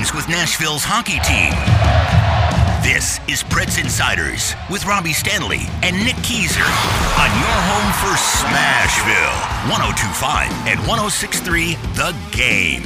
games with Nashville's hockey team. This is Preds Insiders with Robbie Stanley and Nick Keyser on your home for Smashville, 102.5 and 106.3 The Game.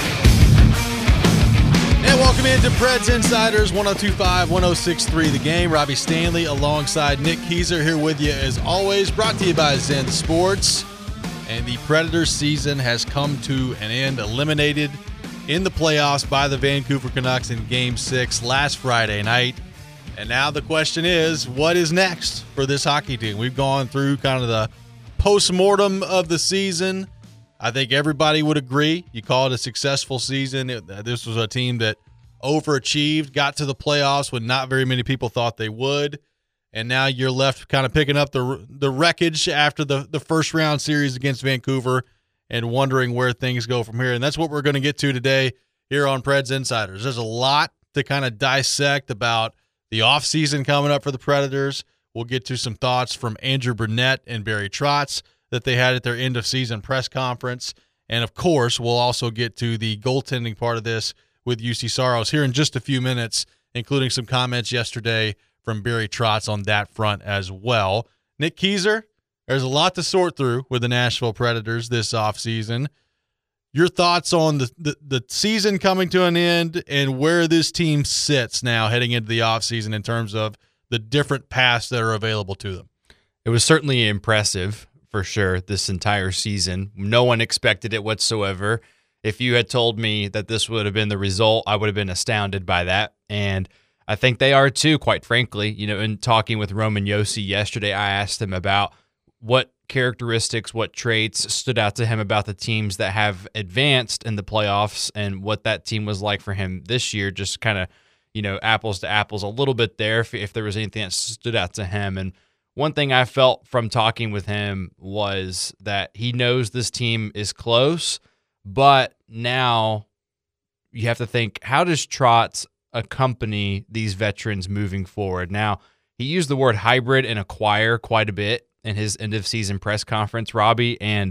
And welcome into Preds Insiders, 102.5, 106.3 The Game. Robbie Stanley alongside Nick Keyser here with you as always, brought to you by Zen Sports. And the Predators season has come to an end, eliminated in the playoffs by the Vancouver Canucks in Game 6 last Friday night. And now the question is, what is next for this hockey team? We've gone through kind of the post-mortem of the season. I think everybody would agree. You call it a successful season. This was a team that overachieved, got to the playoffs when not very many people thought they would. And now you're left kind of picking up the wreckage after the first round series against Vancouver and wondering where things go from here. And that's what we're going to get to today here on Preds Insiders. There's a lot to kind of dissect about the offseason coming up for the Predators. We'll get to some thoughts from Andrew Brunette and Barry Trotz that they had at their end-of-season press conference. And, of course, we'll also get to the goaltending part of this with UC Saros here in just a few minutes, including some comments yesterday from Barry Trotz on that front as well. Nick Keyser, there's a lot to sort through with the Nashville Predators this offseason. Your thoughts on the season coming to an end and where this team sits now heading into the offseason in terms of the different paths that are available to them? It was certainly impressive, for sure, this entire season. No one expected it whatsoever. If you had told me that this would have been the result, I would have been astounded by that. And I think they are too, quite frankly. You know, in talking with Roman Josi yesterday, I asked him about what characteristics, what traits stood out to him about the teams that have advanced in the playoffs and what that team was like for him this year, just kind of, you know, apples to apples a little bit there if there was anything that stood out to him. And one thing I felt from talking with him was that he knows this team is close, but now you have to think, how does Trotz accompany these veterans moving forward? Now, he used the word hybrid and acquire quite a bit in his end-of-season press conference, Robbie, and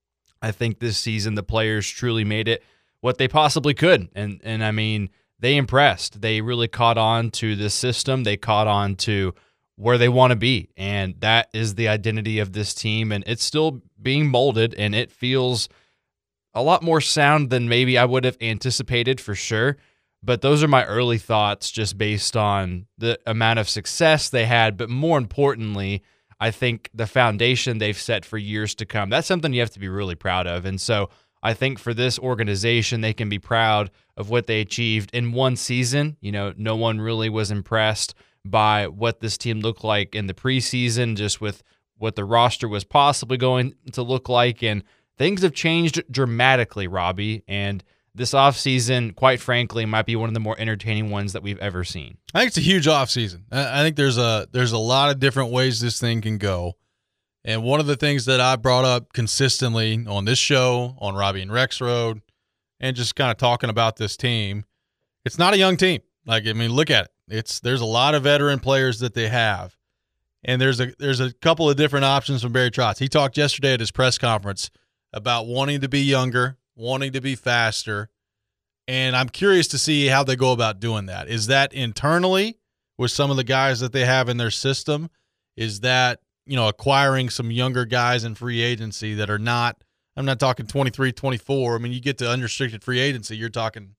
I think this season the players truly made it what they possibly could, and I mean, they impressed. They really caught on to this system. They caught on to where they want to be, and that is the identity of this team, and it's still being molded, and it feels a lot more sound than maybe I would have anticipated for sure. But those are my early thoughts just based on the amount of success they had, but more importantly, I think the foundation they've set for years to come. That's something you have to be really proud of. And so I think for this organization, they can be proud of what they achieved in one season. You know, no one really was impressed by what this team looked like in the preseason, just with what the roster was possibly going to look like. And things have changed dramatically, Robbie. And this offseason, quite frankly, might be one of the more entertaining ones that we've ever seen. I think it's a huge offseason. I think there's a lot of different ways this thing can go. And one of the things that I brought up consistently on this show, on Robbie and Rex Road, and just kind of talking about this team, it's not a young team. Like, I mean, look at it. There's a lot of veteran players that they have. And there's a couple of different options from Barry Trotz. He talked yesterday at his press conference about wanting to be younger, wanting to be faster, and I'm curious to see how they go about doing that. Is that internally with some of the guys that they have in their system? Is that, you know, acquiring some younger guys in free agency that are not, I'm not talking 23, 24. I mean, you get to unrestricted free agency, you're talking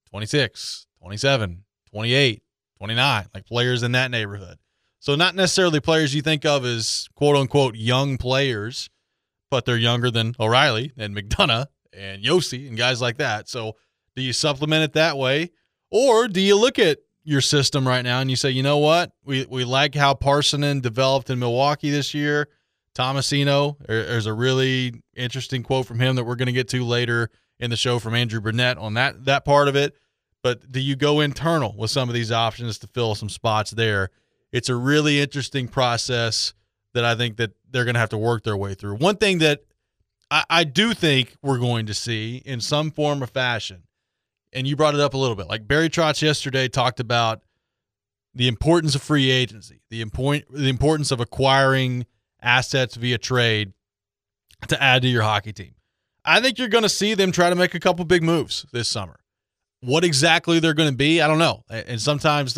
26, 27, 28, 29, like players in that neighborhood. So not necessarily players you think of as quote-unquote young players, but they're younger than O'Reilly and McDonough and Josi and guys like that. So do you supplement it that way? Or do you look at your system right now and you say, you know what? We like how Parssinen developed in Milwaukee this year. Tomasino, there's a really interesting quote from him that we're going to get to later in the show from Andrew Brunette on that part of it. But do you go internal with some of these options to fill some spots there? It's a really interesting process that I think that they're going to have to work their way through. One thing that I do think we're going to see in some form or fashion, and you brought it up a little bit, like Barry Trotz yesterday talked about the importance of free agency, the importance of acquiring assets via trade to add to your hockey team. I think you're going to see them try to make a couple big moves this summer. What exactly they're going to be, I don't know. And sometimes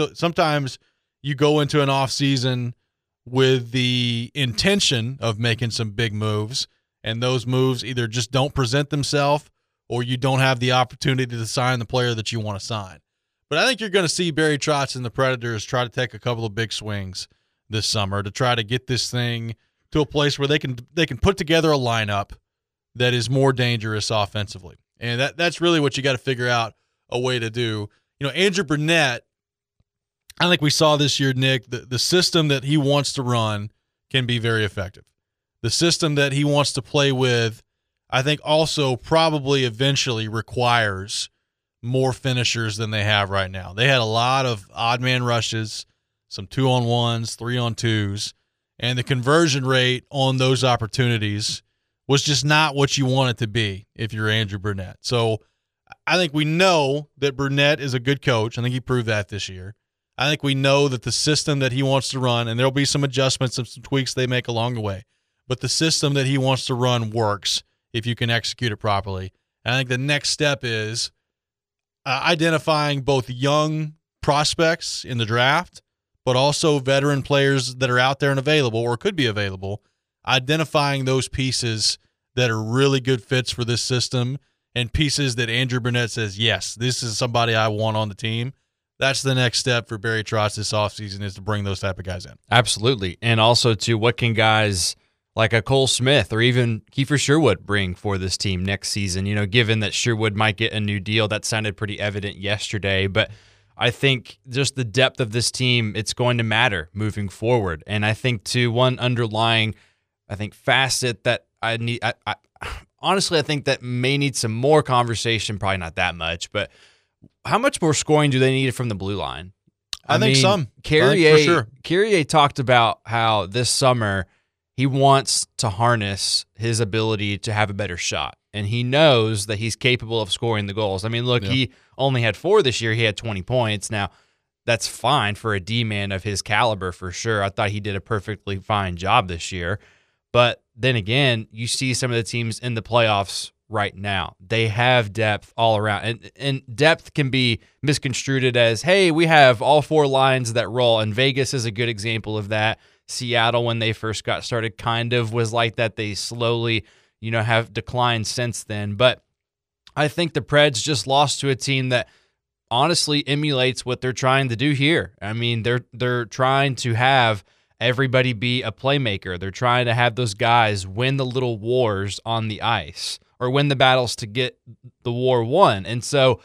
you go into an offseason with the intention of making some big moves, and those moves either just don't present themselves or you don't have the opportunity to sign the player that you want to sign. But I think you're going to see Barry Trotz and the Predators try to take a couple of big swings this summer to try to get this thing to a place where they can put together a lineup that is more dangerous offensively. And that's really what you got to figure out a way to do. You know, Andrew Brunette, I think we saw this year, Nick, the system that he wants to run can be very effective. The system that he wants to play with, I think also probably eventually requires more finishers than they have right now. They had a lot of odd man rushes, some 2-on-1s, 3-on-2s, and the conversion rate on those opportunities was just not what you want it to be if you're Andrew Brunette. So I think we know that Brunette is a good coach. I think he proved that this year. I think we know that the system that he wants to run, and there'll be some adjustments and some tweaks they make along the way, but the system that he wants to run works if you can execute it properly. And I think the next step is identifying both young prospects in the draft, but also veteran players that are out there and available or could be available, identifying those pieces that are really good fits for this system and pieces that Andrew Brunette says, yes, this is somebody I want on the team. That's the next step for Barry Trotz this offseason, is to bring those type of guys in. Absolutely. And also, too, what can guys like a Cole Smith or even Kiefer Sherwood bring for this team next season? You know, given that Sherwood might get a new deal, that sounded pretty evident yesterday. But I think just the depth of this team, it's going to matter moving forward. And I think, too, one underlying, facet that I need, honestly, I think that may need some more conversation, probably not that much, but how much more scoring do they need from the blue line? I think some. Carrier, for sure. Carrier talked about how this summer he wants to harness his ability to have a better shot, and he knows that he's capable of scoring the goals. I mean, look, He only had 4 this year. He had 20 points. Now, that's fine for a D-man of his caliber for sure. I thought he did a perfectly fine job this year. But then again, you see some of the teams in the playoffs right now. They have depth all around. And depth can be misconstrued as, hey, we have all 4 lines that roll. And Vegas is a good example of that. Seattle, when they first got started, kind of was like that. They slowly, have declined since then. But I think the Preds just lost to a team that honestly emulates what they're trying to do here. I mean, they're trying to have everybody be a playmaker. They're trying to have those guys win the little wars on the ice or win the battles to get the war won. And so,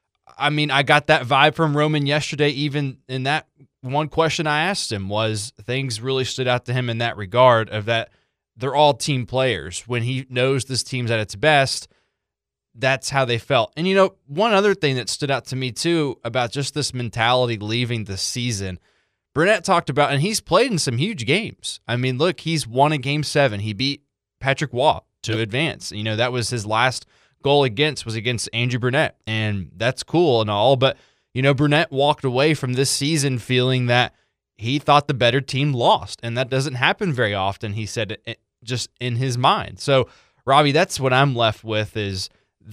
I mean, I got that vibe from Roman yesterday. Even in that one question I asked him was, things really stood out to him in that regard of that they're all team players. When he knows this team's at its best, that's how they felt. And, one other thing that stood out to me too about just this mentality leaving the season, Brunette talked about, and he's played in some huge games. I mean, look, he's won a Game 7. He beat Patrick Waugh to advance. That was his last goal was against Andrew Brunette, and that's cool and all. But, Brunette walked away from this season feeling that he thought the better team lost, and that doesn't happen very often, he said, it just in his mind. So, Robbie, that's what I'm left with is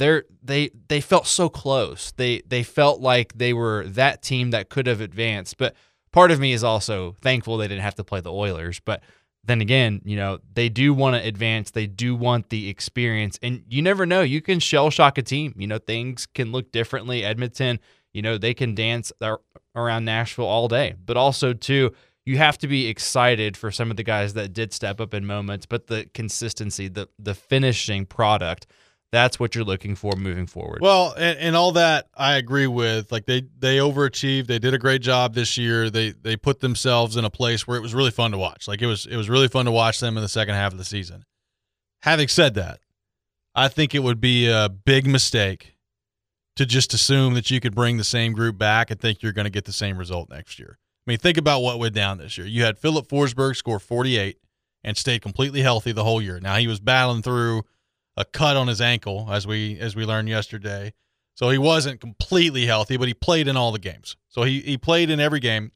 they felt so close. They felt like they were that team that could have advanced, but part of me is also thankful they didn't have to play the Oilers. But then again, they do want to advance. They do want the experience. And you never know. You can shell-shock a team. Things can look differently. Edmonton, they can dance around Nashville all day. But also, too, you have to be excited for some of the guys that did step up in moments. But the consistency, the finishing product, that's what you're looking for moving forward. Well, and all that I agree with. Like they overachieved. They did a great job this year. They put themselves in a place where it was really fun to watch. Like it was really fun to watch them in the second half of the season. Having said that, I think it would be a big mistake to just assume that you could bring the same group back and think you're going to get the same result next year. I mean, think about what went down this year. You had Philip Forsberg score 48 and stayed completely healthy the whole year. Now he was battling through a cut on his ankle, as we learned yesterday. So he wasn't completely healthy, but he played in all the games. So he played in every game.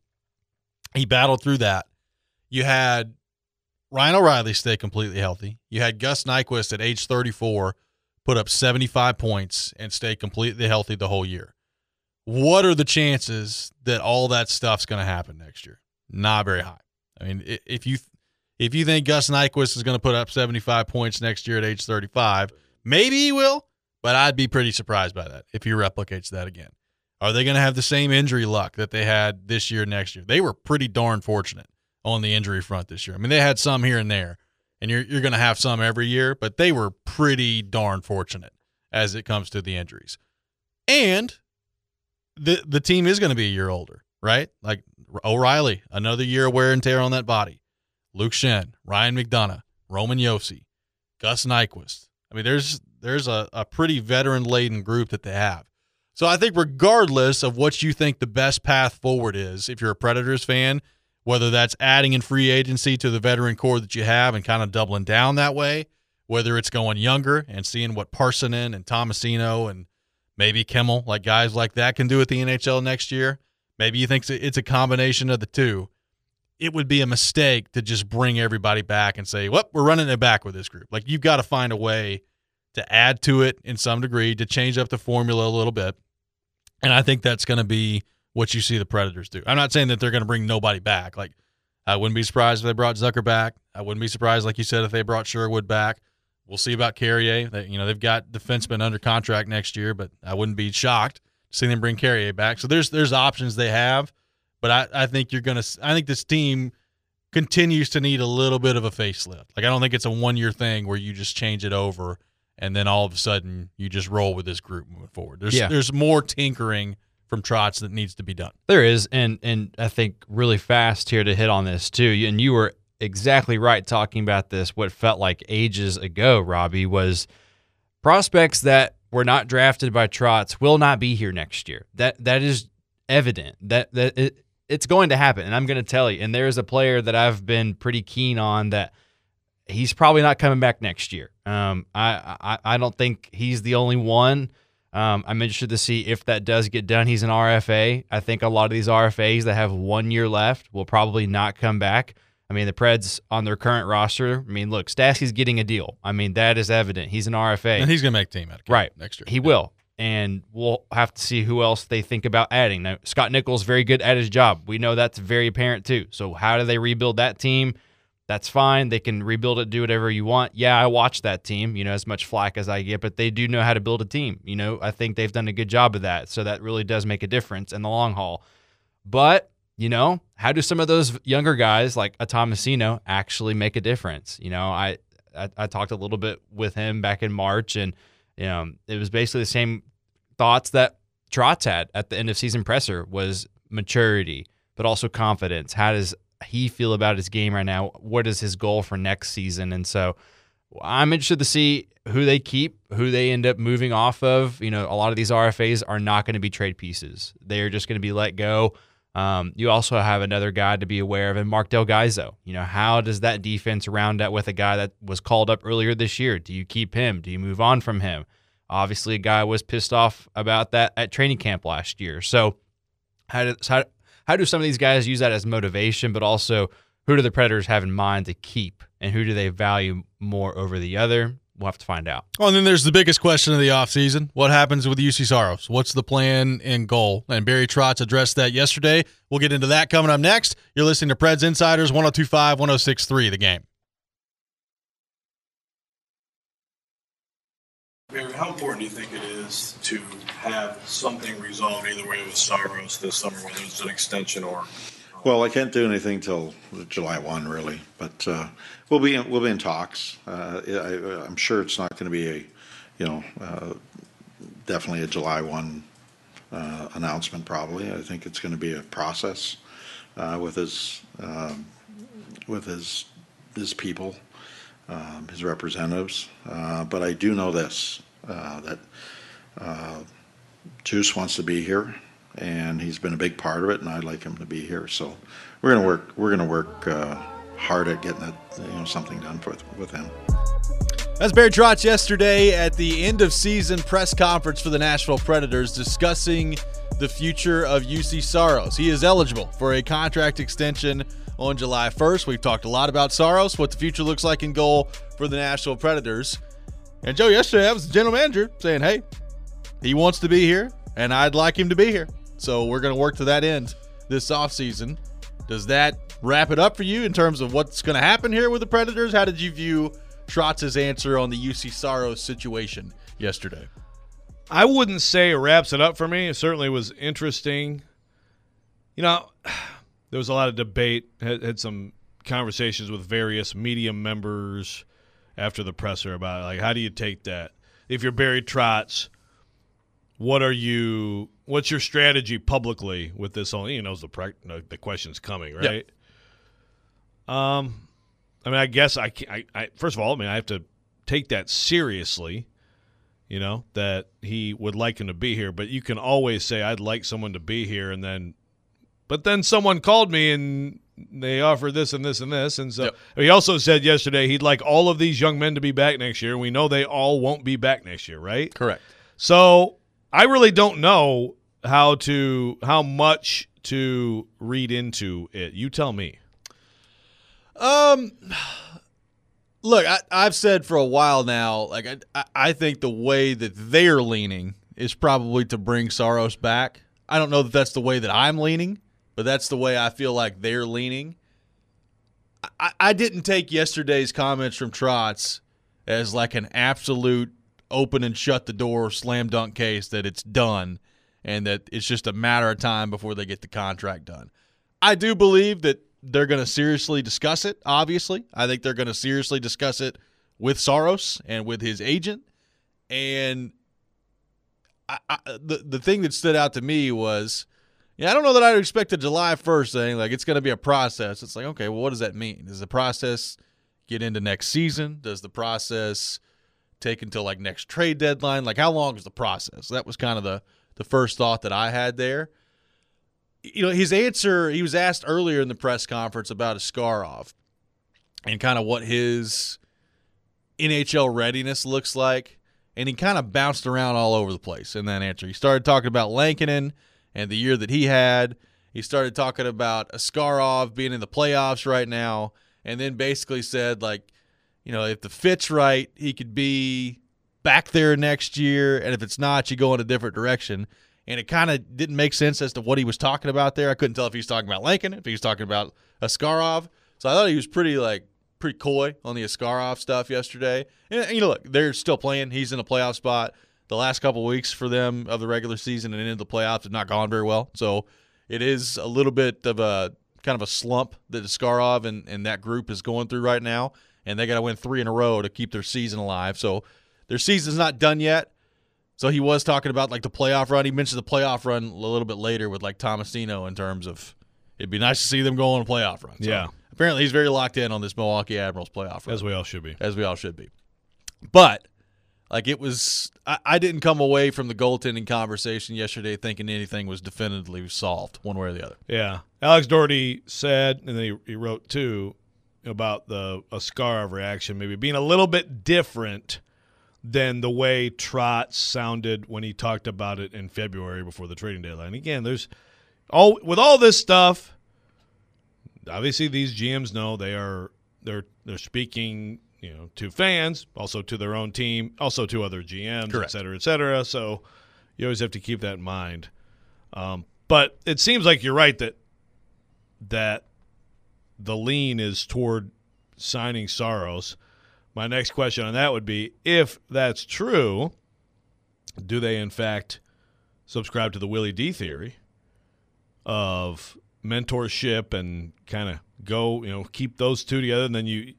He battled through that. You had Ryan O'Reilly stay completely healthy. You had Gus Nyquist at age 34 put up 75 points and stay completely healthy the whole year. what are the chances that all that stuff's going to happen next year? Not very high. I mean, if you think Gus Nyquist is going to put up 75 points next year at age 35, maybe he will, but I'd be pretty surprised by that if he replicates that again. Are they going to have the same injury luck that they had this year, next year? They were pretty darn fortunate on the injury front this year. I mean, they had some here and there, and you're going to have some every year, but they were pretty darn fortunate as it comes to the injuries. And the team is going to be a year older, right? Like O'Reilly, another year of wear and tear on that body. Luke Shen, Ryan McDonough, Roman Josi, Gus Nyquist. I mean, there's a pretty veteran-laden group that they have. So I think regardless of what you think the best path forward is, if you're a Predators fan, whether that's adding in free agency to the veteran core that you have and kind of doubling down that way, whether it's going younger and seeing what Parsonen and Tomasino and maybe Kimmel, like guys like that, can do at the NHL next year, maybe you think it's a combination of the two. It would be a mistake to just bring everybody back and say, well, we're running it back with this group. Like, you've got to find a way to add to it in some degree, to change up the formula a little bit. And I think that's going to be what you see the Predators do. I'm not saying that they're going to bring nobody back. Like, I wouldn't be surprised if they brought Zucker back. I wouldn't be surprised, like you said, if they brought Sherwood back. We'll see about Carrier. They've got defensemen under contract next year, but I wouldn't be shocked to see them bring Carrier back. So there's options they have, but I think I think this team continues to need a little bit of a facelift. Like, I don't think it's a 1-year thing where you just change it over and then all of a sudden you just roll with this group moving forward. There's more tinkering from Trotz that needs to be done. There is, and I think really fast here to hit on this too, and you were exactly right talking about this, what felt like ages ago, Robbie, was prospects that were not drafted by Trotz will not be here next year. That is evident. It's going to happen, and I'm going to tell you, and there's a player that I've been pretty keen on that he's probably not coming back next year. I don't think he's the only one. I'm interested to see if that does get done. He's an RFA. I think a lot of these RFAs that have 1 year left will probably not come back. I mean, the Preds on their current roster, I mean, look, Stasky's getting a deal. I mean, that is evident. He's an RFA. And he's going to make team out of right next year. He will. And we'll have to see who else they think about adding. Now, Scott Nichols, very good at his job. We know that's very apparent too. So how do they rebuild that team? That's fine. They can rebuild it, do whatever you want. Yeah, I watch that team, as much flack as I get, but they do know how to build a team. I think they've done a good job of that. So that really does make a difference in the long haul. But, how do some of those younger guys like a Tomasino actually make a difference? I talked a little bit with him back in March, and, it was basically the same thoughts that Trotz had at the end of season presser, was maturity, but also confidence. How does he feel about his game right now? What is his goal for next season? And so I'm interested to see who they keep, who they end up moving off of. A lot of these RFAs are not going to be trade pieces. They're just going to be let go. You also have another guy to be aware of in Mark Del Gaizo. How does that defense round out with a guy that was called up earlier this year? Do you keep him? Do you move on from him? Obviously, a guy was pissed off about that at training camp last year. So how do some of these guys use that as motivation, but also who do the Predators have in mind to keep, and who do they value more over the other? We'll have to find out. Well, and then there's the biggest question of the offseason. What happens with UC Saros? What's the plan and goal? And Barry Trotz addressed that yesterday. We'll get into that coming up next. You're listening to Preds Insiders, 102.5, 106.3, The Game. Barry, how important do you think it is to have something resolved either way with Saros this summer, whether it's an extension or? Well, I can't do anything till July 1, really, but we'll be in talks. I'm sure it's not going to be definitely a July 1 announcement. Probably, I think it's going to be a process with his people, his representatives. But I do know this that Juice wants to be here. And he's been a big part of it, and I'd like him to be here. So we're gonna work hard at getting that, something done with him. That's Barry Trotz yesterday at the end of season press conference for the Nashville Predators, discussing the future of UC Saros. He is eligible for a contract extension on July 1st. We've talked a lot about Saros, what the future looks like in goal for the Nashville Predators. And Joe, yesterday I was the general manager saying, hey, he wants to be here. and I'd like him to be here. So we're going to work to that end this offseason. Does that wrap it up for you in terms of what's going to happen here with the Predators? How did you view Trotz's answer on the UC Saros situation yesterday? I wouldn't say it wraps it up for me. It certainly was interesting. There was a lot of debate, had some conversations with various media members after the presser about it. Like, how do you take that? If you're Barry Trotz, what's your strategy publicly with this? Only the question's coming, right? Yep. I guess I first of all, I have to take that seriously, that he would like him to be here. But you can always say, I'd like someone to be here, but then someone called me and they offered this and this and this. And so He also said yesterday he'd like all of these young men to be back next year. And we know they all won't be back next year, right? Correct. So I really don't know how much to read into it. You tell me. Look, I've said for a while now, like I think the way that they're leaning is probably to bring Saros back. I don't know that that's the way that I'm leaning, but that's the way I feel like they're leaning. I didn't take yesterday's comments from Trotz as like an absolute open and shut the door slam dunk case that it's done and that it's just a matter of time before they get the contract done. I do believe that they're going to seriously discuss it, obviously. I think they're going to seriously discuss it with Saros and with his agent. And the thing that stood out to me was, I don't know that I'd expect a July 1st thing. Like, it's going to be a process. It's like, okay, well, what does that mean? Does the process get into next season? Does the process take until, like, next trade deadline? Like, how long is the process? That was kind of the first thought that I had there. His answer, he was asked earlier in the press conference about Askarov and kind of what his NHL readiness looks like, and he kind of bounced around all over the place in that answer. He started talking about Lankinen and the year that he had. He started talking about Askarov being in the playoffs right now, and then basically said, like, if the fit's right, he could be back there next year, and if it's not, you go in a different direction. And it kind of didn't make sense as to what he was talking about there. I couldn't tell if he was talking about Lankinen, if he was talking about Askarov. So I thought he was pretty coy on the Askarov stuff yesterday. And look, they're still playing. He's in a playoff spot. The last couple of weeks for them of the regular season and into the playoffs have not gone very well. So it is a little bit of a kind of a slump that Askarov and that group is going through right now. And they got to win 3 in a row to keep their season alive. So their season's not done yet. So he was talking about, like, the playoff run. He mentioned the playoff run a little bit later with, like, Tomasino in terms of it'd be nice to see them go on a playoff run. So yeah. Apparently he's very locked in on this Milwaukee Admirals playoff run. As we all should be. But, like, it was – I didn't come away from the goaltending conversation yesterday thinking anything was definitively solved one way or the other. Yeah. Alex Doherty said, and then he wrote, too, about the Askarov reaction maybe being a little bit different than the way Trotz sounded when he talked about it in February before the trading deadline. Again, with all this stuff, obviously these GMs know they're speaking, to fans, also to their own team, also to other GMs, Correct. et cetera, et cetera. So you always have to keep that in mind. But it seems like you're right that the lean is toward signing Saros. My next question on that would be, if that's true, do they in fact subscribe to the Willie D theory of mentorship and kind of go, keep those two together, and then you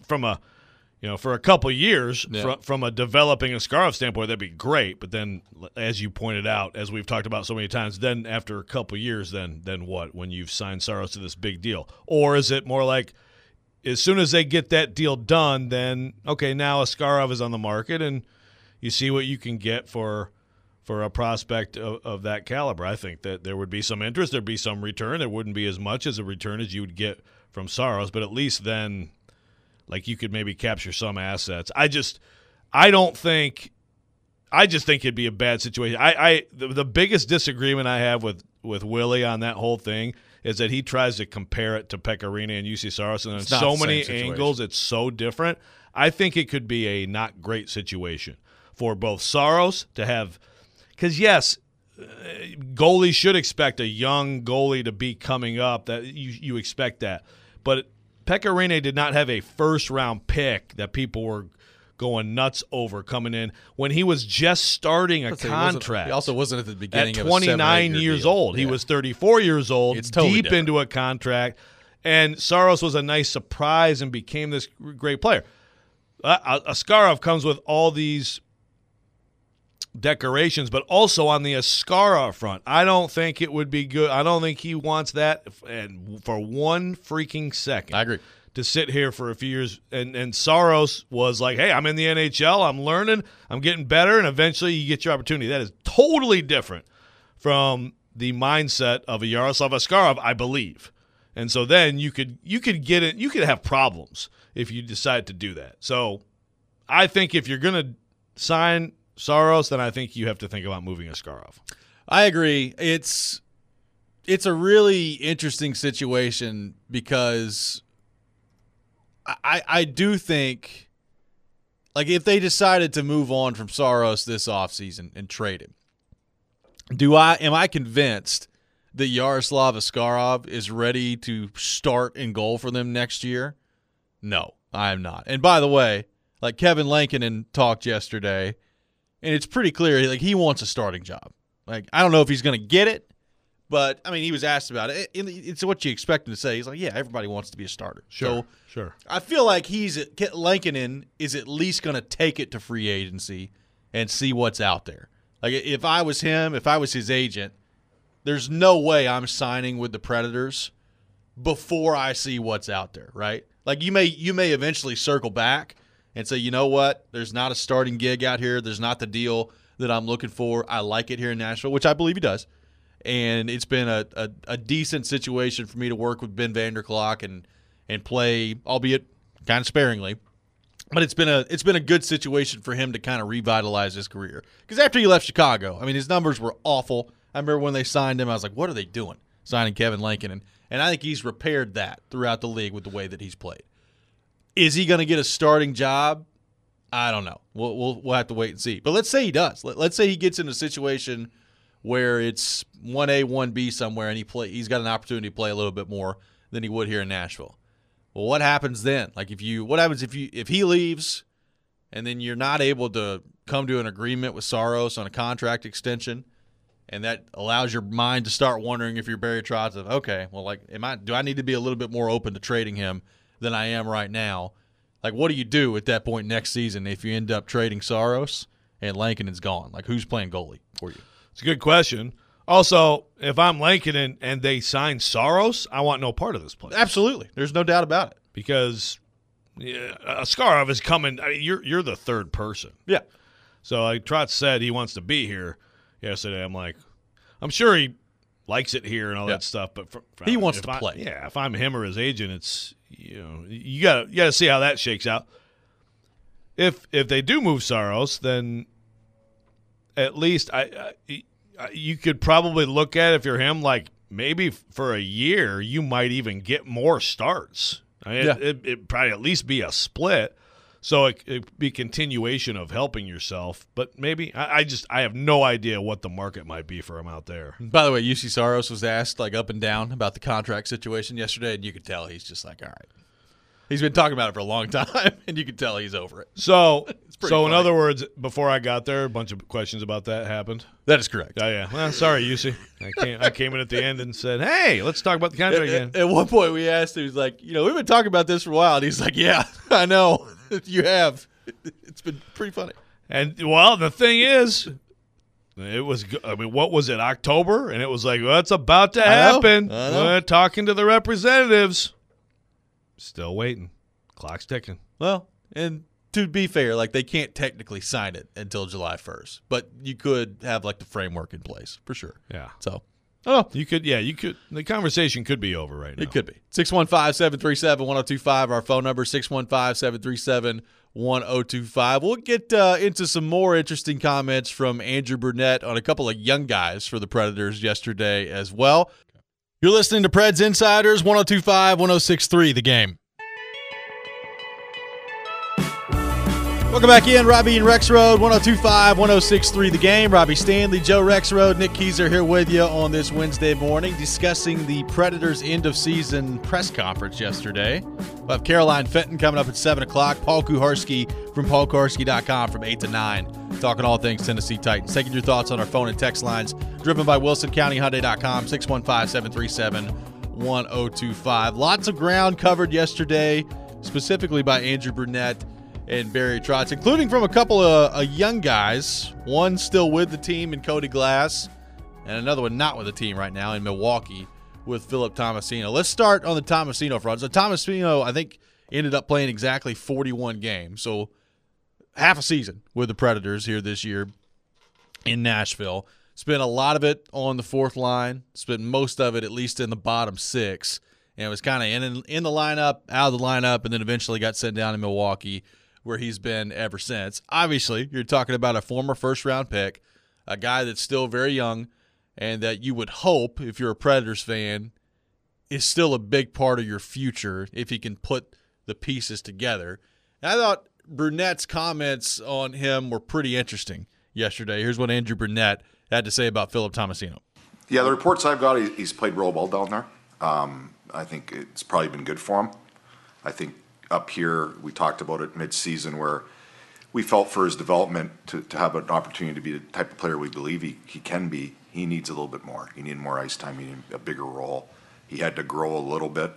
for a couple of years, from a developing Askarov standpoint, that'd be great. But then, as you pointed out, as we've talked about so many times, then after a couple of years, then what? When you've signed Saros to this big deal, or is it more like, as soon as they get that deal done, then, okay, now Askarov is on the market, and you see what you can get for a prospect of that caliber. I think that there would be some interest. There'd be some return. There wouldn't be as much as a return as you would get from Saros, but at least then, like, you could maybe capture some assets. I just think it'd be a bad situation. The biggest disagreement I have with Willie on that whole thing is that he tries to compare it to Pekka Rinne and UC Saros, and on so many angles it's so different. I think it could be a not great situation for both Saros to have – because, yes, goalies should expect a young goalie to be coming up. That you expect that. But Pekka Rinne did not have a first-round pick that people were going nuts over coming in when he was just starting a contract. He also wasn't at the beginning at of a 29 years deal. old. He was 34 years old, It's totally deep different. into a contract, and Saros was a nice surprise and became this great player. Askarov comes with all these decorations, but also on the Askarov front, I don't think it would be good. I don't think he wants that and for one freaking second. I agree. To sit here for a few years, and Saros was like, hey, I'm in the NHL, I'm learning, I'm getting better, and eventually you get your opportunity. That is totally different from the mindset of a Yaroslav Askarov, I believe. And so then you could get it, you could have problems if you decide to do that. So I think if you're going to sign Saros, then I think you have to think about moving Askarov. I agree. It's a really interesting situation because I do think, like, if they decided to move on from Saros this offseason and trade him, am I convinced that Yaroslav Askarov is ready to start in goal for them next year? No, I am not. And by the way, like, Kevin Lankinen talked yesterday, and it's pretty clear, like, he wants a starting job. Like, I don't know if he's going to get it, but, I mean, he was asked about it. It's what you expect him to say. He's like, yeah, everybody wants to be a starter. Sure. I feel like Lankinen is at least going to take it to free agency and see what's out there. Like, if I was him, if I was his agent, there's no way I'm signing with the Predators before I see what's out there, right? Like, you may eventually circle back and say, you know what, there's not a starting gig out here. There's not the deal that I'm looking for. I like it here in Nashville, which I believe he does. And it's been a decent situation for me to work with Ben Vanderklok and play, albeit kind of sparingly. But it's been a good situation for him to kind of revitalize his career. Because after he left Chicago, I mean, his numbers were awful. I remember when they signed him, I was like, what are they doing signing Kevin Lankinen? And I think he's repaired that throughout the league with the way that he's played. Is he going to get a starting job? I don't know. We'll have to wait and see. But let's say he does. Let's say he gets in a situation where it's 1A, 1B somewhere, and he's got an opportunity to play a little bit more than he would here in Nashville. Well, what happens then? Like, what happens if he leaves, and then you're not able to come to an agreement with Saros on a contract extension, and that allows your mind to start wondering if you're Barry Trotz of, okay, well, like, do I need to be a little bit more open to trading him than I am right now? Like, what do you do at that point next season if you end up trading Saros and Lankinen's gone? Like, who's playing goalie for you? It's a good question. Also, if I'm Lankinen and they sign Saros, I want no part of this play. Absolutely. There's no doubt about it. Because Askarov is coming. I mean, you're the third person. Yeah. So, like Trotz said, he wants to be here yesterday. I'm like, I'm sure he likes it here and all that stuff, but he wants to play. Yeah, if I'm him or his agent, it's, you gotta see how that shakes out. If they do move Saros, then at least you could probably look at it, if you're him, like, maybe for a year you might even get more starts. I mean, it'd probably at least be a split, so it'd be continuation of helping yourself. But maybe I have no idea what the market might be for him out there. By the way, UC Saros was asked, like, up and down about the contract situation yesterday, and you could tell he's just like, all right. He's been talking about it for a long time, and you can tell he's over it. So funny. In other words, before I got there, a bunch of questions about that happened. That is correct. Oh, yeah. Well, sorry, UC. I came in at the end and said, hey, let's talk about the contract again. At one point, we asked him, he's like, we've been talking about this for a while. And he's like, yeah, I know. You have. It's been pretty funny. And, well, the thing is, what was it, October? And it was like, well, it's about to happen. I know. We're talking to the representatives. Still waiting. Clock's ticking. Well, and to be fair, like, they can't technically sign it until July 1st, but you could have, like, the framework in place for sure. Yeah. So, you could. The conversation could be over right now. It could be. 615-737-1025, our phone number, 615-737-1025. We'll get into some more interesting comments from Andrew Burnett on a couple of young guys for the Predators yesterday as well. You're listening to Preds Insiders, 102.5, 106.3, The Game. Welcome back in, Robbie and Rexroad, 102.5, 106.3 The Game. Robbie Stanley, Joe Rexroad, Nick Keyser here with you on this Wednesday morning, discussing the Predators' end-of-season press conference yesterday. We'll have Caroline Fenton coming up at 7 o'clock, Paul Kuharsky from paulkuharsky.com from 8 to 9, talking all things Tennessee Titans. Taking your thoughts on our phone and text lines, driven by WilsonCountyHyundai.com, 615-737-1025. Lots of ground covered yesterday, specifically by Andrew Brunette and Barry Trotz, including from a couple of young guys. One still with the team in Cody Glass, and another one not with the team right now in Milwaukee with Philip Tomasino. Let's start on the Tomasino front. So Tomasino, I think, ended up playing exactly 41 games, so half a season with the Predators here this year in Nashville. Spent a lot of it on the fourth line, spent most of it at least in the bottom six, and was kind of in the lineup, out of the lineup, and then eventually got sent down in Milwaukee, where he's been ever since. Obviously, you're talking about a former first-round pick, a guy that's still very young, and that you would hope, if you're a Predators fan, is still a big part of your future if he can put the pieces together. And I thought Brunette's comments on him were pretty interesting yesterday. Here's what Andrew Brunette had to say about Philip Tomasino. Yeah, the reports I've got, he's played real well down there. I think it's probably been good for him. I think up here, we talked about it mid-season where we felt for his development to have an opportunity to be the type of player we believe he can be, he needs a little bit more. He needed more ice time, he needed a bigger role. He had to grow a little bit,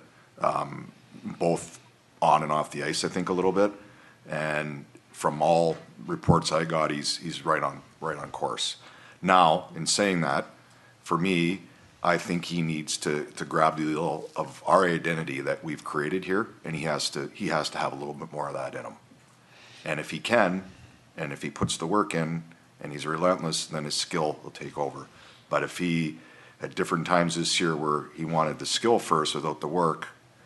both on and off the ice, I think, a little bit. And from all reports I got, he's right on course. Now, in saying that, for me, I think he needs to grab the little of our identity that we've created here, and he has to have a little bit more of that in him. And if he can, and if he puts the work in, and he's relentless, then his skill will take over. But if he, at different times this year where he wanted the skill first without the work,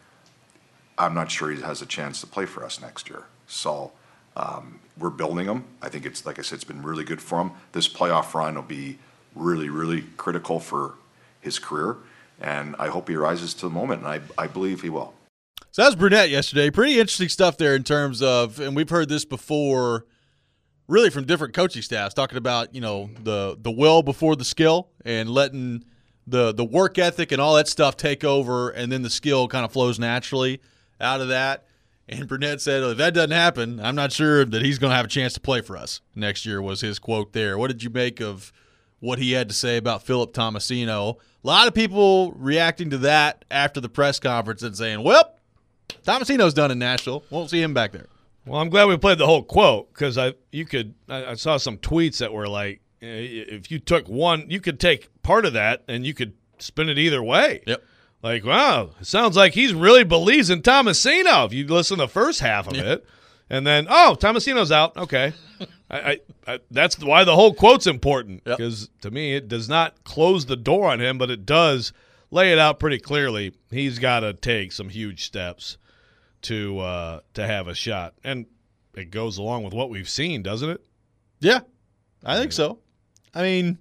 I'm not sure he has a chance to play for us next year. So we're building him. I think it's, like I said, it's been really good for him. This playoff run will be really, really critical for his career, and I hope he rises to the moment, and I believe he will. So that was Brunette yesterday. Pretty interesting stuff there in terms of, and we've heard this before, really from different coaching staffs, talking about, the will before the skill and letting the work ethic and all that stuff take over, and then the skill kind of flows naturally out of that. And Brunette said, if that doesn't happen, I'm not sure that he's going to have a chance to play for us next year, was his quote there. What did you make of what he had to say about Philip Tomasino? A lot of people reacting to that after the press conference and saying, well, Tomasino's done in Nashville. Won't see him back there. Well, I'm glad we played the whole quote, because I saw some tweets that were like, if you took one, you could take part of that and you could spin it either way. Yep. Like, wow, it sounds like he really believes in Tomasino if you listen to the first half of it. And then, Tomasino's out. Okay. I that's why the whole quote's important, because to me it does not close the door on him, but it does lay it out pretty clearly. He's got to take some huge steps to have a shot, and it goes along with what we've seen, doesn't it? Yeah, I think so. I mean,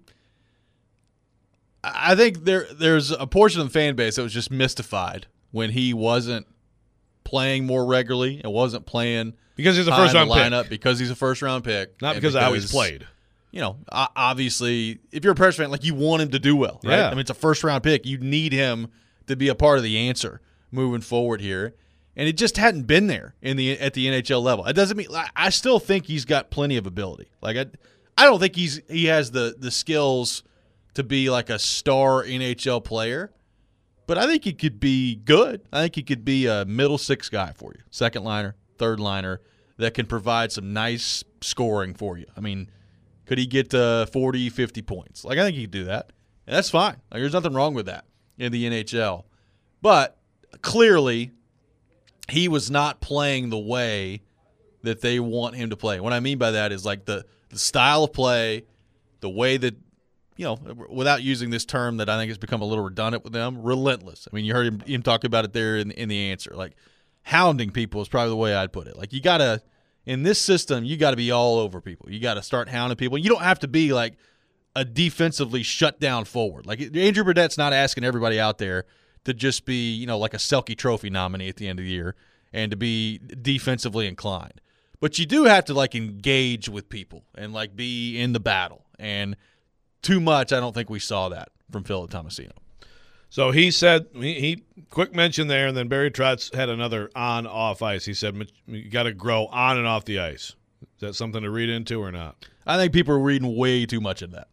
I think there's a portion of the fan base that was just mystified when he wasn't playing more regularly and wasn't playing because he's a first-round lineup pick. Because he's a first-round pick. Not because of how he's played. Obviously, if you're a Predators fan, like, you want him to do well, right? Yeah. I mean, it's a first-round pick. You need him to be a part of the answer moving forward here. And it just hadn't been there at the NHL level. It doesn't mean – I still think he's got plenty of ability. Like, I don't think he has the skills to be like a star NHL player, but I think he could be good. I think he could be a middle six guy for you, second liner, third liner, that can provide some nice scoring for you. I mean, could he get 40, 50 points? Like, I think he could do that. And that's fine. Like, there's nothing wrong with that in the NHL. But clearly, he was not playing the way that they want him to play. What I mean by that is, like, the style of play, the way that, without using this term that I think has become a little redundant with them, relentless. I mean, you heard him talk about it there in the answer. Like, hounding people is probably the way I'd put it. Like, you got to, in this system, you got to be all over people. You got to start hounding people. You don't have to be like a defensively shut down forward. Like, Andrew Brunette's not asking everybody out there to just be, like a Selke Trophy nominee at the end of the year and to be defensively inclined. But you do have to, like, engage with people and, like, be in the battle. And too much, I don't think we saw that from Philip Tomasino. So he said, he quick mention there, and then Barry Trotz had another on-off ice. He said, you got to grow on and off the ice. Is that something to read into or not? I think people are reading way too much into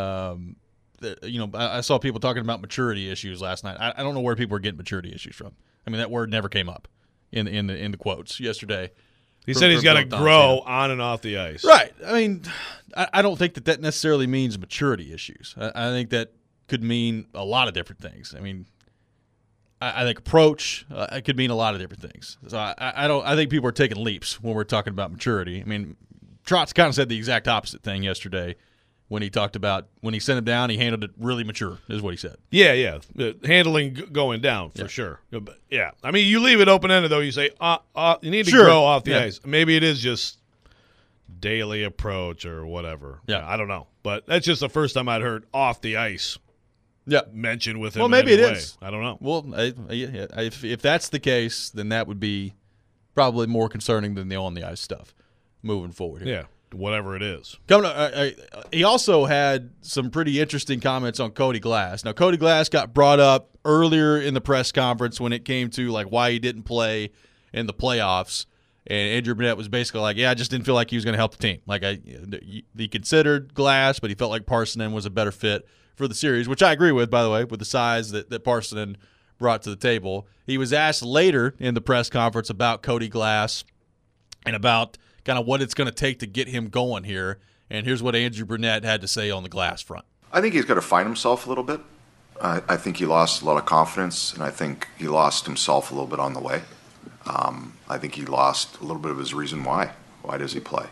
that. I saw people talking about maturity issues last night. I don't know where people are getting maturity issues from. I mean, that word never came up in the quotes yesterday. He said he's got to grow on and off the ice. Right. I mean, I don't think that necessarily means maturity issues. I think that could mean a lot of different things. I mean, I think approach it could mean a lot of different things. So I think people are taking leaps when we're talking about maturity. I mean, Trotz kind of said the exact opposite thing yesterday when he talked about when he sent him down, he handled it really mature, is what he said. Yeah. Handling going down for sure. But yeah. I mean, you leave it open-ended, though. You say, you need to grow off the ice. Maybe it is just daily approach or whatever. Yeah. I don't know. But that's just the first time I'd heard off the ice mentioned with him. Well, maybe it is. I don't know. Well, if that's the case, then that would be probably more concerning than the on-the-ice stuff moving forward here. Yeah. Whatever it is. He also had some pretty interesting comments on Cody Glass. Now, Cody Glass got brought up earlier in the press conference when it came to like why he didn't play in the playoffs, and Andrew Burnett was basically like, "Yeah, I just didn't feel like he was going to help the team. Like he considered Glass, but he felt like Parssinen was a better fit for the series," which I agree with, by the way, with the size that Parssinen brought to the table. He was asked later in the press conference about Cody Glass and about kind of what it's going to take to get him going here. And here's what Andrew Burnett had to say on the Glass front. I think he's got to find himself a little bit. I think he lost a lot of confidence, and I think he lost himself a little bit on the way. I think he lost a little bit of his reason why. Why does he play?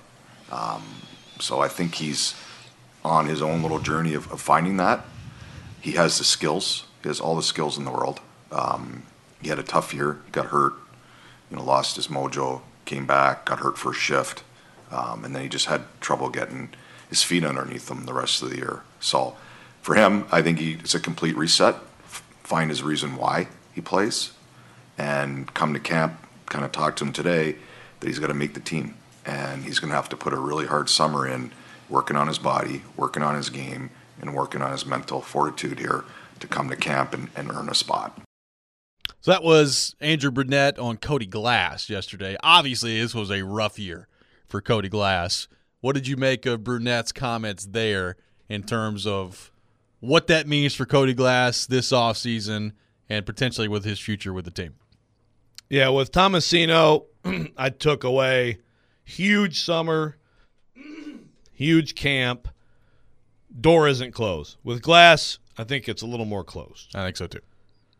So I think he's on his own little journey of finding that. He has the skills. He has all the skills in the world. He had a tough year. He got hurt. Lost his mojo. Came back, got hurt for a shift, and then he just had trouble getting his feet underneath him the rest of the year. So for him, I think it's a complete reset, find his reason why he plays, and come to camp, kind of talk to him today that he's got to make the team, and he's going to have to put a really hard summer in, working on his body, working on his game, and working on his mental fortitude here to come to camp and earn a spot. So that was Andrew Burnett on Cody Glass yesterday. Obviously, this was a rough year for Cody Glass. What did you make of Burnett's comments there in terms of what that means for Cody Glass this offseason and potentially with his future with the team? Yeah, with Tomasino, I took away huge summer, huge camp. Door isn't closed. With Glass, I think it's a little more closed. I think so too.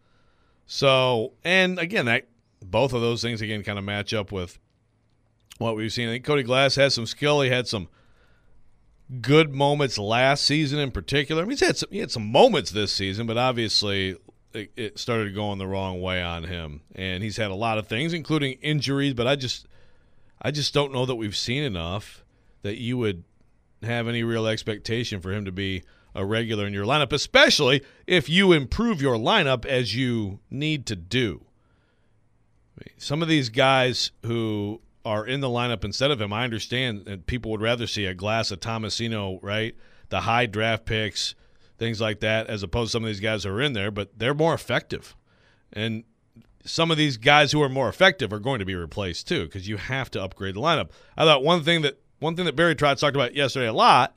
So, and again, both of those things, again, kind of match up with what we've seen. I think Cody Glass has some skill. He had some good moments last season in particular. I mean, he had some moments this season, but obviously it started going the wrong way on him. And he's had a lot of things, including injuries, but I just don't know that we've seen enough that you would have any real expectation for him to be a regular in your lineup, especially if you improve your lineup as you need to do. Some of these guys who are in the lineup instead of him, I understand that people would rather see a Glass of Tomasino, right? The high draft picks, things like that, as opposed to some of these guys who are in there, but they're more effective. And some of these guys who are more effective are going to be replaced too, because you have to upgrade the lineup. I thought one thing that Barry Trotz talked about yesterday a lot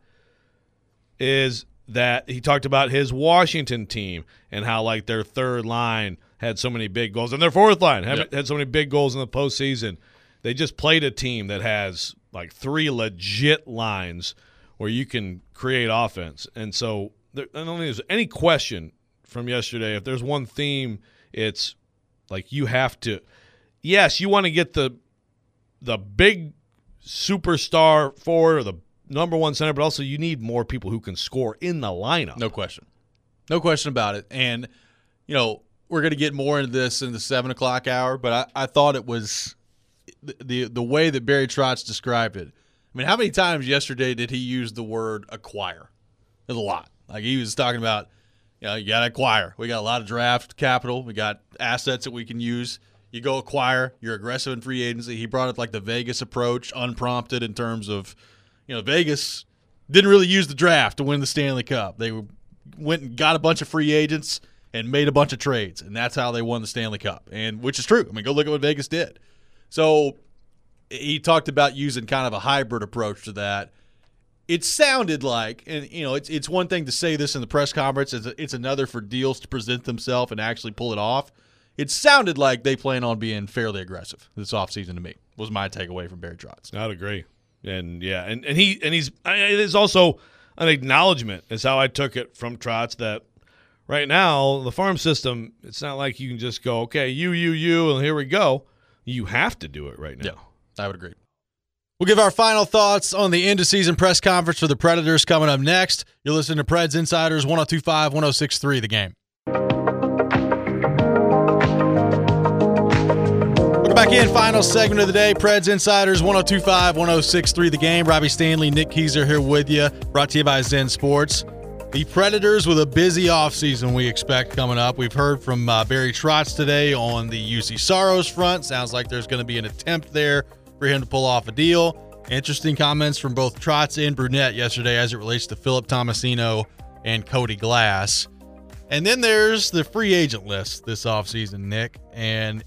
is that he talked about his Washington team and how, like, their third line had so many big goals, and their fourth line had so many big goals in the postseason. They just played a team that has, like, 3 legit lines where you can create offense. And so I don't think there's any question from yesterday. If there's one theme, it's, like, you have to – yes, you want to get the big superstar forward or the number one center, but also you need more people who can score in the lineup. No question. No question about it. And, we're going to get more into this in the 7 o'clock hour, but I thought it was the way that Barry Trotz described it. I mean, how many times yesterday did he use the word acquire? There's a lot. Like, he was talking about, you got to acquire. We got a lot of draft capital. We got assets that we can use. You go acquire. You're aggressive in free agency. He brought up like the Vegas approach, unprompted in terms of, Vegas didn't really use the draft to win the Stanley Cup. They went and got a bunch of free agents and made a bunch of trades, and that's how they won the Stanley Cup, and which is true. I mean, go look at what Vegas did. So he talked about using kind of a hybrid approach to that. It sounded like, and it's one thing to say this in the press conference, it's another for deals to present themselves and actually pull it off. It sounded like they plan on being fairly aggressive this offseason to me, was my takeaway from Barry Trotz. I'd agree. And yeah, and he's it is also an acknowledgement, is how I took it from Trotz, that right now the farm system, it's not like you can just go, okay, you, and here we go. You have to do it right now. Yeah, I would agree. We'll give our final thoughts on the end-of-season press conference for the Predators coming up next. You're listening to Preds Insiders 102.5, 106.3 The Game. Welcome back in. Final segment of the day. Preds Insiders 102.5, 106.3 The Game. Robbie Stanley, Nick Kieser here with you. Brought to you by Zen Sports. The Predators with a busy offseason we expect coming up. We've heard from Barry Trotz today on the UC Saros front. Sounds like there's going to be an attempt there for him to pull off a deal. Interesting comments from both Trotz and Brunette yesterday as it relates to Philip Tomasino and Cody Glass. And then there's the free agent list this offseason, Nick. And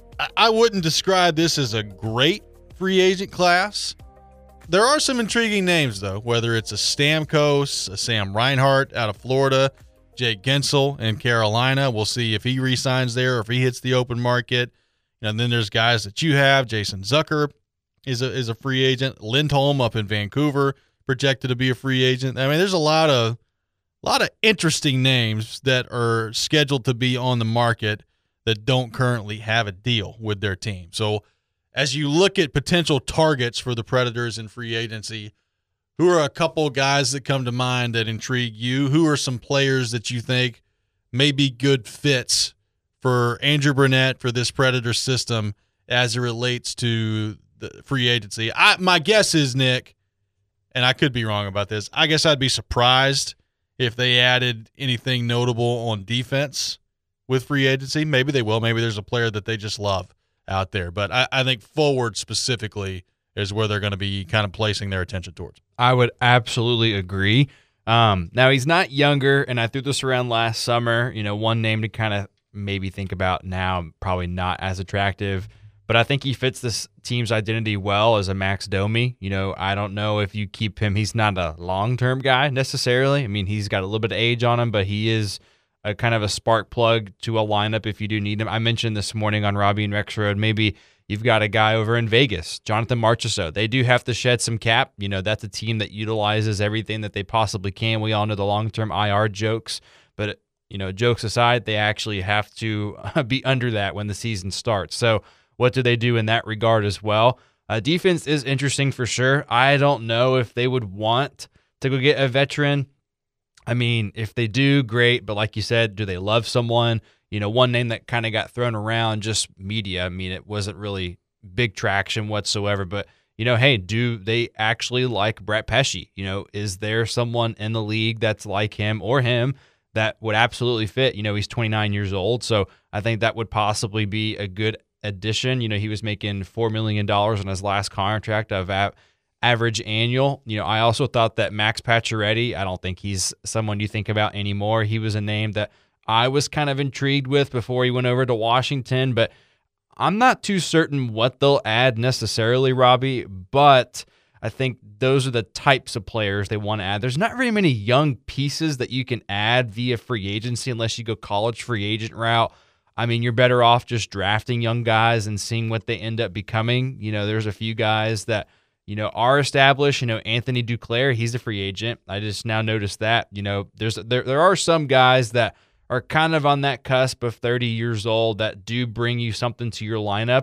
I wouldn't describe this as a great free agent class. There are some intriguing names, though, whether it's a Stamkos, a Sam Reinhart out of Florida, Jake Gensel in Carolina. We'll see if he re-signs there or if he hits the open market. And then there's guys that you have. Jason Zucker is a free agent. Lindholm up in Vancouver, projected to be a free agent. I mean, there's a lot of interesting names that are scheduled to be on the market that don't currently have a deal with their team. So as you look at potential targets for the Predators in free agency, who are a couple guys that come to mind that intrigue you? Who are some players that you think may be good fits for Andrew Brunette, for this Predator system as it relates to the free agency? My guess is, Nick, and I could be wrong about this, I guess I'd be surprised if they added anything notable on defense with free agency. Maybe they will. Maybe there's a player that they just love out there. But I think forward specifically is where they're going to be kind of placing their attention towards. I would absolutely agree. Now, he's not younger, and I threw this around last summer. One name to kind of maybe think about now, probably not as attractive, but I think he fits this team's identity well as a Max Domi. I don't know if you keep him. He's not a long-term guy necessarily. I mean, he's got a little bit of age on him, but he is a kind of a spark plug to a lineup if you do need him. I mentioned this morning on Robbie and Rex Road, maybe you've got a guy over in Vegas, Jonathan Marchessault. They do have to shed some cap. That's a team that utilizes everything that they possibly can. We all know the long-term IR jokes, but jokes aside, they actually have to be under that when the season starts. So what do they do in that regard as well? Defense is interesting for sure. I don't know if they would want to go get a veteran. I mean, if they do, great. But like you said, do they love someone? One name that kind of got thrown around, just media. I mean, it wasn't really big traction whatsoever. But, hey, do they actually like Brett Pesce? Is there someone in the league that's like him or him that would absolutely fit? He's 29 years old. So I think that would possibly be a good addition. He was making $4 million on his last contract of average annual. I also thought that Max Pacioretty, I don't think he's someone you think about anymore. He was a name that I was kind of intrigued with before he went over to Washington, but I'm not too certain what they'll add necessarily, Robbie, but I think those are the types of players they want to add. There's not very many young pieces that you can add via free agency unless you go college free agent route. I mean, you're better off just drafting young guys and seeing what they end up becoming. There's a few guys that are established. Anthony Duclair, he's a free agent. I just now noticed that. There are some guys that are kind of on that cusp of 30 years old that do bring you something to your lineup.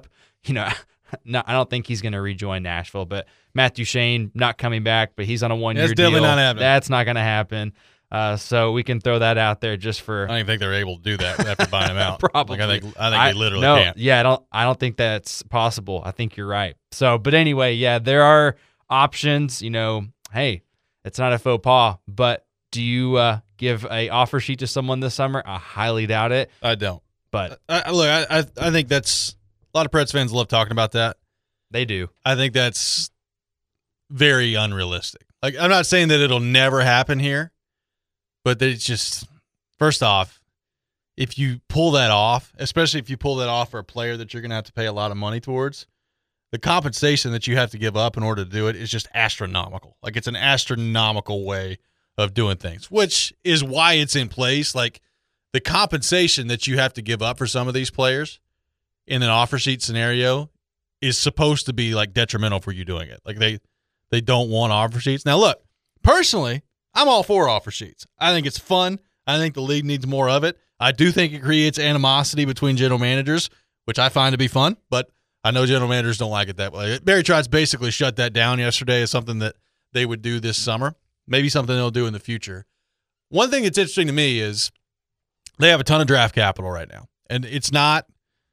No, I don't think he's going to rejoin Nashville, but Matt Duchene not coming back, but he's on a one-year deal. That's definitely not happening. That's not going to happen. So we can throw that out there just for. I don't even think they're able to do that after buying him out. Probably. I think they literally can't. Yeah, I don't think that's possible. I think you're right. So, but anyway, yeah, there are options. Hey, it's not a faux pas, but do you give a offer sheet to someone this summer? I highly doubt it. I don't. But look, I think that's A lot of Preds fans love talking about that. They do. I think that's very unrealistic. Like, I'm not saying that it'll never happen here, but it's just, first off, if you pull that off, especially if you pull that off for a player that you're going to have to pay a lot of money towards, the compensation that you have to give up in order to do it is just astronomical. Like, it's an astronomical way of doing things, which is why it's in place. Like, the compensation that you have to give up for some of these players in an offer sheet scenario is supposed to be like detrimental for you doing it. Like, they don't want offer sheets. Now, look, personally, I'm all for offer sheets. I think it's fun. I think the league needs more of it. I do think it creates animosity between general managers, which I find to be fun, but I know general managers don't like it that way. Barry Trotz basically shut that down yesterday as something that they would do this summer, maybe something they'll do in the future. One thing that's interesting to me is they have a ton of draft capital right now, and it's not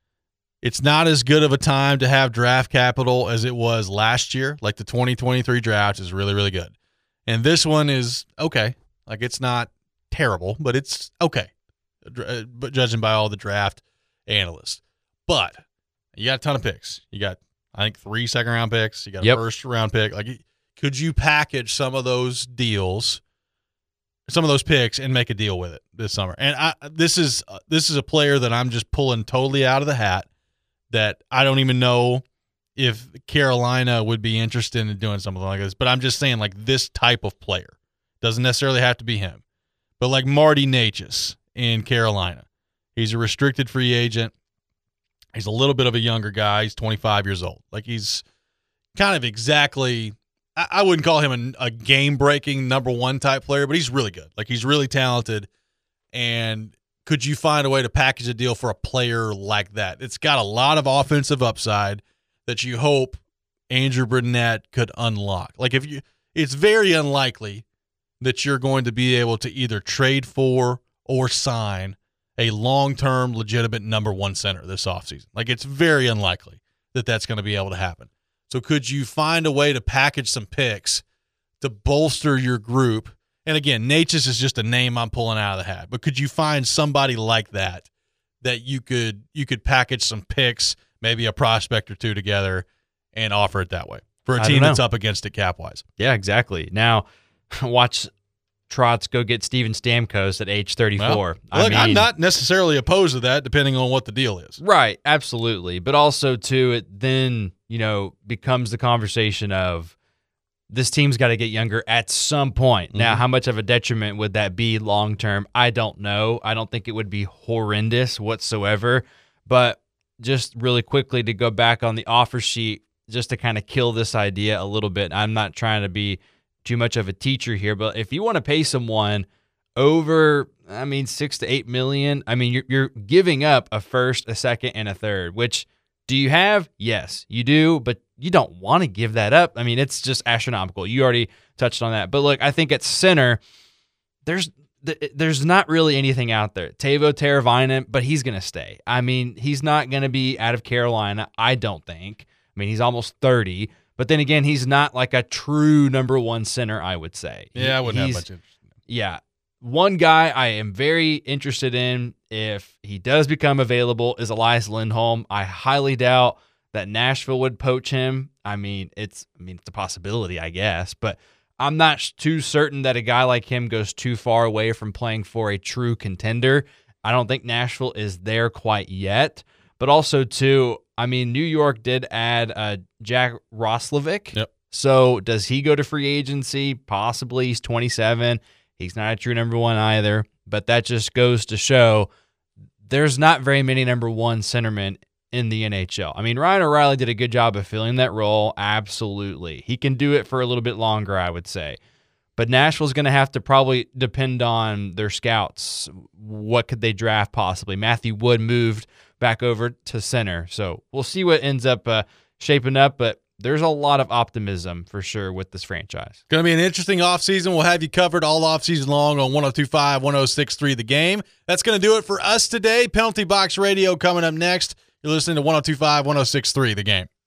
as good of a time to have draft capital as it was last year. Like, the 2023 draft is really, really good. And this one is okay. Like, it's not terrible, but it's okay, but judging by all the draft analysts. But you got a ton of picks. You got, I think, 3 second-round picks. You got a first-round pick. Like, could you package some of those deals, some of those picks, and make a deal with it this summer? And this is a player that I'm just pulling totally out of the hat that I don't even know if Carolina would be interested in doing something like this. But I'm just saying, like, this type of player. Doesn't necessarily have to be him. But like Marty Necas in Carolina. He's a restricted free agent. He's a little bit of a younger guy. He's 25 years old. Like, he's kind of exactly, I wouldn't call him a game-breaking number one type player, but he's really good. Like, he's really talented. And could you find a way to package a deal for a player like that? It's got a lot of offensive upside that you hope Andrew Brunette could unlock. Like, it's very unlikely that you're going to be able to either trade for or sign a long-term legitimate number one center this offseason. Like, it's very unlikely that that's going to be able to happen. So could you find a way to package some picks to bolster your group? And again, Necas is just a name I'm pulling out of the hat, but could you find somebody like that you could package some picks, maybe a prospect or two together, and offer it that way for a team that's up against it cap-wise? Yeah, exactly. Now, watch Trotz go get Steven Stamkos at age 34. Well, I'm not necessarily opposed to that, depending on what the deal is. Right, absolutely. But also, too, it then, becomes the conversation of this team's got to get younger at some point. Mm-hmm. Now, how much of a detriment would that be long term? I don't know. I don't think it would be horrendous whatsoever. But just really quickly to go back on the offer sheet, just to kind of kill this idea a little bit. I'm not trying to be too much of a teacher here, but if you want to pay someone over, $6 to $8 million, you're giving up a first, a second, and a third, which do you have? Yes, you do, but you don't want to give that up. It's just astronomical. You already touched on that. But look, I think at center, there's not really anything out there. Teuvo Teravainen, but he's going to stay. He's not going to be out of Carolina, I don't think. He's almost 30. But then again, he's not like a true number one center, I would say. Yeah, I wouldn't have much interest. Yeah. One guy I am very interested in, if he does become available, is Elias Lindholm. I highly doubt that Nashville would poach him. It's a possibility, I guess, but I'm not too certain that a guy like him goes too far away from playing for a true contender. I don't think Nashville is there quite yet. But also, too, New York did add Jack Roslovic. Yep. So does he go to free agency? Possibly. He's 27. He's not a true number one either. But that just goes to show there's not very many number one centermen in the NHL. Ryan O'Reilly did a good job of filling that role. Absolutely. He can do it for a little bit longer, I would say. But Nashville's going to have to probably depend on their scouts. What could they draft possibly? Matthew Wood moved back over to center. So we'll see what ends up shaping up, but there's a lot of optimism for sure with this franchise. Going to be an interesting offseason. We'll have you covered all offseason long on 102.5, 106.3 The Game. That's going to do it for us today. Penalty Box Radio coming up next. You're listening to 102.5, 106.3 The Game.